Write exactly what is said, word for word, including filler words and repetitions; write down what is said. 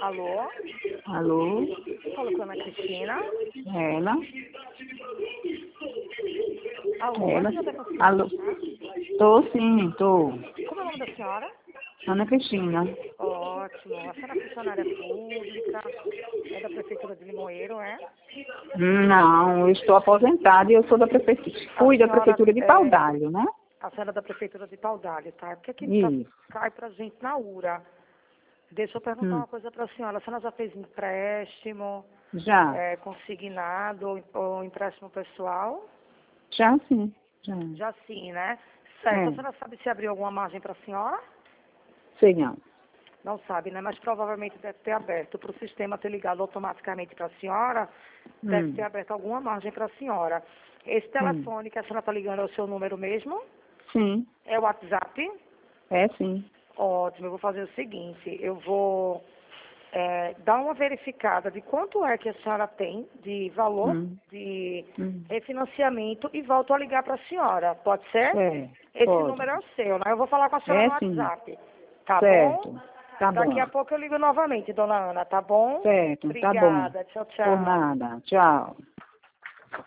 Alô? Alô? Fala com a Ana Cristina. Ela? Alô? Ela? A senhora tá conseguindo Alô? falar? Tô sim, tô. Como é o nome da senhora? Ana Cristina. Ótimo. A senhora é funcionária pública, é da Prefeitura de Limoeiro, é? Não, eu estou aposentada e eu sou da prefeitura. Fui A da senhora prefeitura de é, Paudalho, né? a senhora é da Prefeitura de Paudalho, tá? Porque aqui tá, Isso. cai pra gente na URA. Deixa eu perguntar Hum. uma coisa pra senhora. A senhora já fez empréstimo, Já. é, consignado ou, ou empréstimo pessoal? Já sim. Já. Já sim, né? Certo. A É. senhora sabe se abriu alguma margem pra senhora? Sei não. Não sabe, né? Mas provavelmente deve ter aberto para o sistema ter ligado automaticamente para a senhora, deve ter Hum. aberto alguma margem para a senhora. Esse Hum. telefone que a senhora está ligando é o seu número mesmo? Sim. É o WhatsApp? É sim. Ótimo, eu vou fazer o seguinte, eu vou é, dar uma verificada de quanto é que a senhora tem de valor Hum. de Hum. refinanciamento e volto a ligar para a senhora, pode ser? É. Esse Pode. número é o seu, né? Eu vou falar com a senhora É no sim. WhatsApp, tá bom? Certo. Tá Daqui bom. a pouco eu ligo novamente, dona Ana, tá bom? Certo, tá bom. Obrigada, tchau, Por tchau. nada. Tchau.